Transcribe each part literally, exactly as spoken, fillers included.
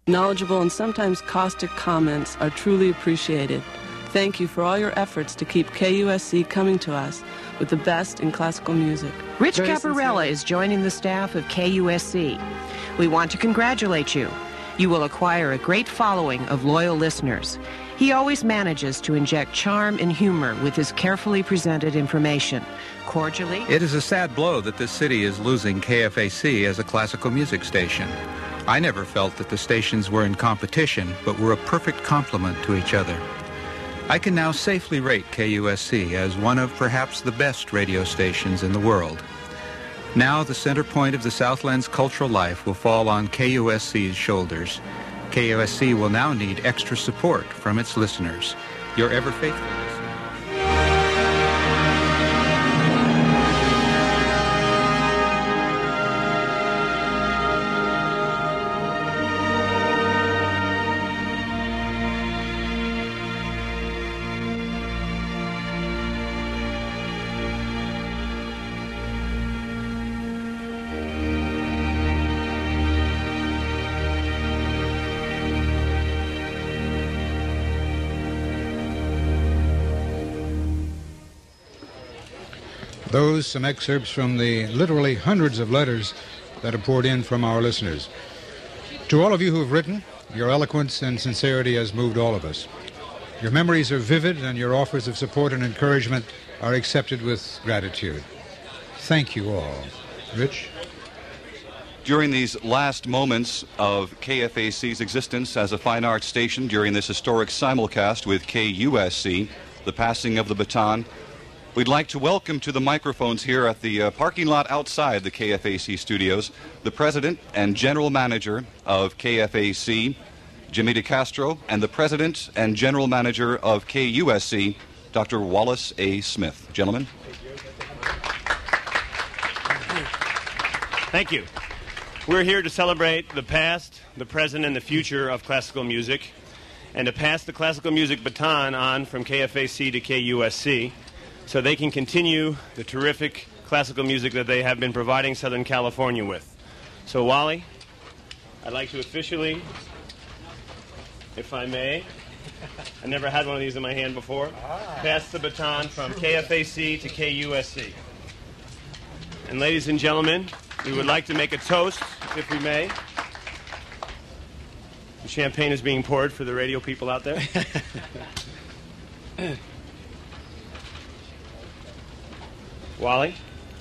Knowledgeable and sometimes caustic comments are truly appreciated. Thank you for all your efforts to keep K U S C coming to us with the best in classical music. Rich Very Caparella sincerely. is joining the staff of K U S C. We want to congratulate you. You will acquire a great following of loyal listeners. He always manages to inject charm and humor with his carefully presented information. Cordially. It is a sad blow that this city is losing K F A C as a classical music station. I never felt that the stations were in competition, but were a perfect complement to each other. I can now safely rate K U S C as one of perhaps the best radio stations in the world. Now the center point of the Southland's cultural life will fall on K U S C's shoulders. K U S C will now need extra support from its listeners. Your ever faithful listener. Those some excerpts from the literally hundreds of letters that are poured in from our listeners. To all of you who have written, your eloquence and sincerity has moved all of us. Your memories are vivid and your offers of support and encouragement are accepted with gratitude. Thank you all. Rich? During these last moments of K F A C's existence as a fine arts station during this historic simulcast with K U S C, the passing of the baton, we'd like to welcome to the microphones here at the uh, parking lot outside the K F A C studios the president and general manager of K F A C, Jimmy DeCastro, and the president and general manager of K U S C, Doctor Wallace A. Smith. Gentlemen. Thank you. We're here to celebrate the past, the present, and the future of classical music, and to pass the classical music baton on from K F A C to K U S C, so they can continue the terrific classical music that they have been providing Southern California with. So, Wally, I'd like to officially, if I may, I never had one of these in my hand before, pass the baton from K F A C to K U S C. And ladies and gentlemen, we would like to make a toast, if we may. The champagne is being poured for the radio people out there. Wally?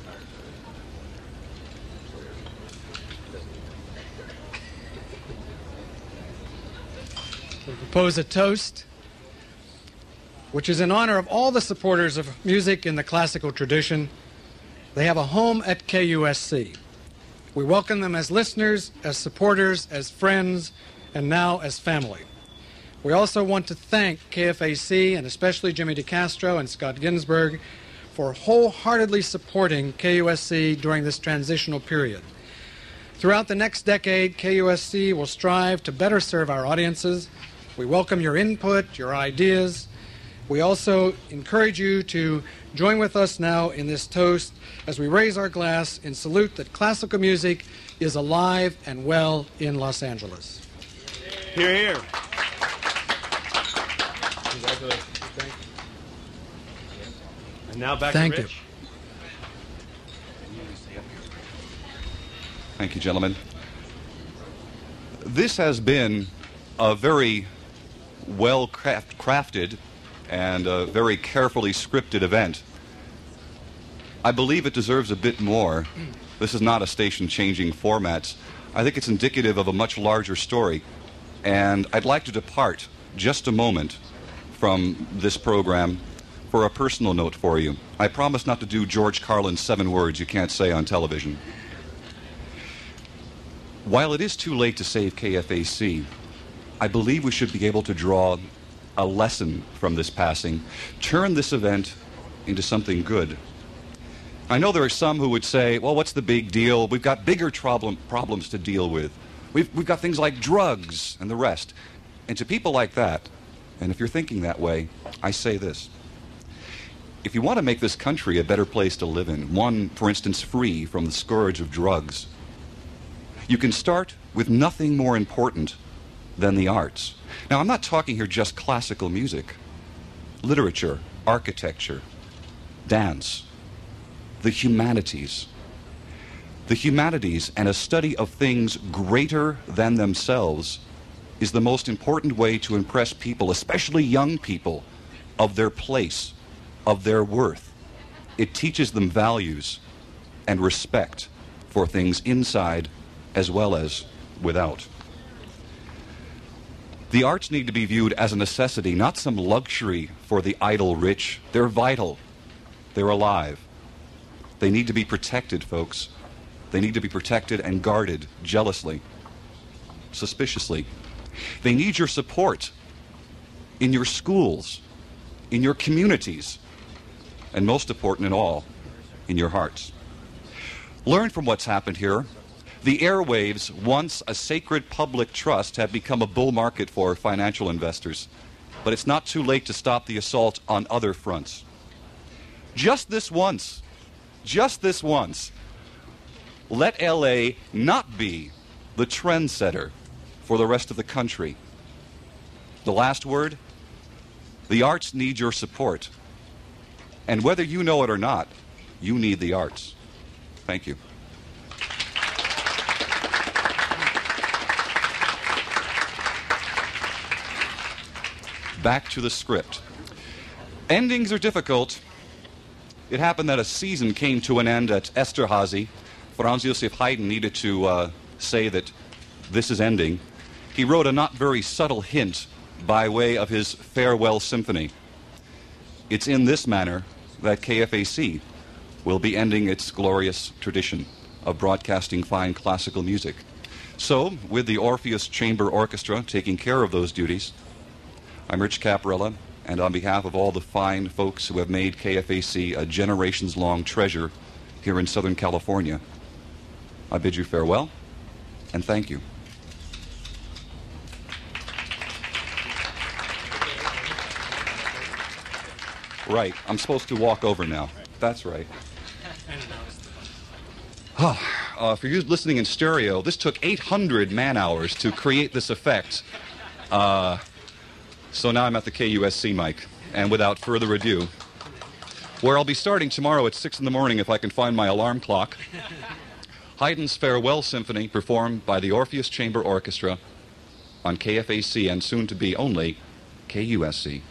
We propose a toast, which is in honor of all the supporters of music in the classical tradition. They have a home at K U S C. We welcome them as listeners, as supporters, as friends, and now as family. We also want to thank K F A C, and especially Jimmy DeCastro and Scott Ginsberg, for wholeheartedly supporting K U S C during this transitional period. Throughout the next decade, K U S C will strive to better serve our audiences. We welcome your input, your ideas. We also encourage you to join with us now in this toast as we raise our glass in salute that classical music is alive and well in Los Angeles. Hear, hear. Congratulations. Thank you. And now back Thank to you. Rich. Thank you, gentlemen. This has been a very well craft crafted and a very carefully scripted event. I believe it deserves a bit more. This is not a station changing formats. I think it's indicative of a much larger story. And I'd like to depart just a moment from this program for a personal note for you. I promise not to do George Carlin's seven words you can't say on television. While it is too late to save K F A C, I believe we should be able to draw a lesson from this passing, turn this event into something good. I know there are some who would say, well, what's the big deal? We've got bigger problem, problems to deal with. We've, we've got things like drugs and the rest. And to people like that, and if you're thinking that way, I say this. If you want to make this country a better place to live in, one, for instance, free from the scourge of drugs, you can start with nothing more important than the arts. Now, I'm not talking here just classical music, literature, architecture, dance, the humanities. The humanities and a study of things greater than themselves is the most important way to impress people, especially young people, of their place, of their worth. It teaches them values and respect for things inside as well as without. The arts need to be viewed as a necessity, not some luxury for the idle rich. They're vital. They're alive. They need to be protected, folks. They need to be protected and guarded jealously, suspiciously. They need your support in your schools, in your communities, and most important in all, in your hearts. Learn from what's happened here. The airwaves, once a sacred public trust, have become a bull market for financial investors. But it's not too late to stop the assault on other fronts. Just this once, just this once, let L A not be the trendsetter for the rest of the country. The last word, the arts need your support. And whether you know it or not, you need the arts. Thank you. Back to the script. Endings are difficult. It happened that a season came to an end at Esterhazy. Franz Josef Haydn needed to uh, say that this is ending. He wrote a not very subtle hint by way of his farewell symphony. It's in this manner that K F A C will be ending its glorious tradition of broadcasting fine classical music. So, with the Orpheus Chamber Orchestra taking care of those duties, I'm Rich Caparella, and on behalf of all the fine folks who have made K F A C a generations-long treasure here in Southern California, I bid you farewell, and thank you. Right, I'm supposed to walk over now. That's right. Oh, uh, for you listening in stereo, this took eight hundred man-hours to create this effect. Uh... So now I'm at the K U S C mic, and without further ado, where I'll be starting tomorrow at six in the morning if I can find my alarm clock, Haydn's Farewell Symphony performed by the Orpheus Chamber Orchestra on K F A C and soon to be only K U S C.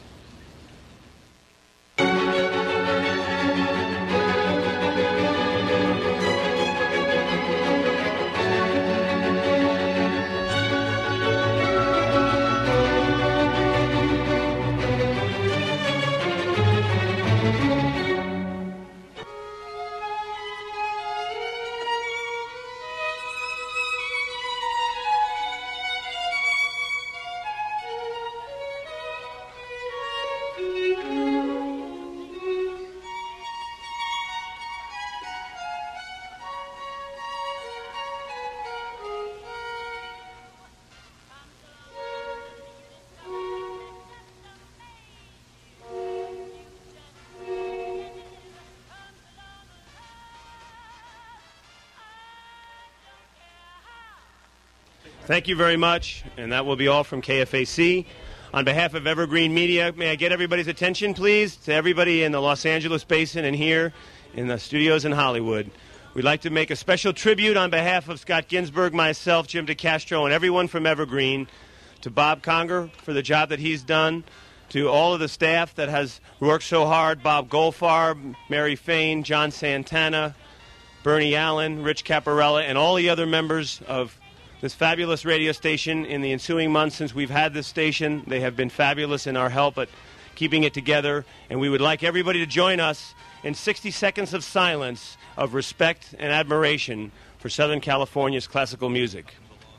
Thank you very much, and that will be all from K F A C. On behalf of Evergreen Media, may I get everybody's attention, please, to everybody in the Los Angeles Basin and here in the studios in Hollywood. We'd like to make a special tribute on behalf of Scott Ginsburg, myself, Jim DeCastro, and everyone from Evergreen, to Bob Conger for the job that he's done, to all of the staff that has worked so hard, Bob Goldfarb, Mary Fain, John Santana, Bernie Allen, Rich Caparella, and all the other members of this fabulous radio station. In the ensuing months since we've had this station, they have been fabulous in our help at keeping it together, and we would like everybody to join us in sixty seconds of silence of respect and admiration for Southern California's classical music.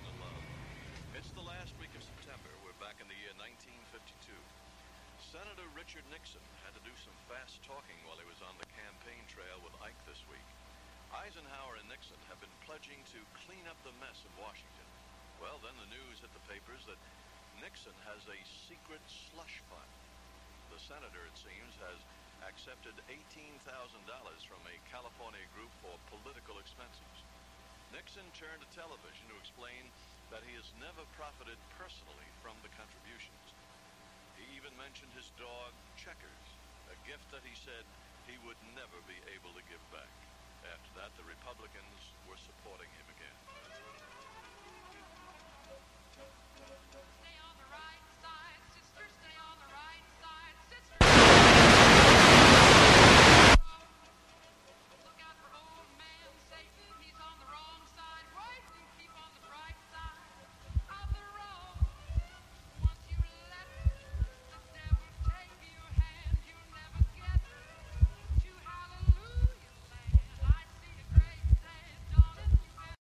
It's the last week of September. We're back in the year nineteen fifty-two. Senator Richard Nixon had to do some fast talking while he was on the campaign trail with Ike this week. Eisenhower and Nixon have been pledging to clean up the mess in Washington. Well, then the news hit the papers that Nixon has a secret slush fund. The senator, it seems, has accepted eighteen thousand dollars from a California group for political expenses. Nixon turned to television to explain that he has never profited personally from the contributions. He even mentioned his dog, Checkers, a gift that he said he would never be able to give back. After that,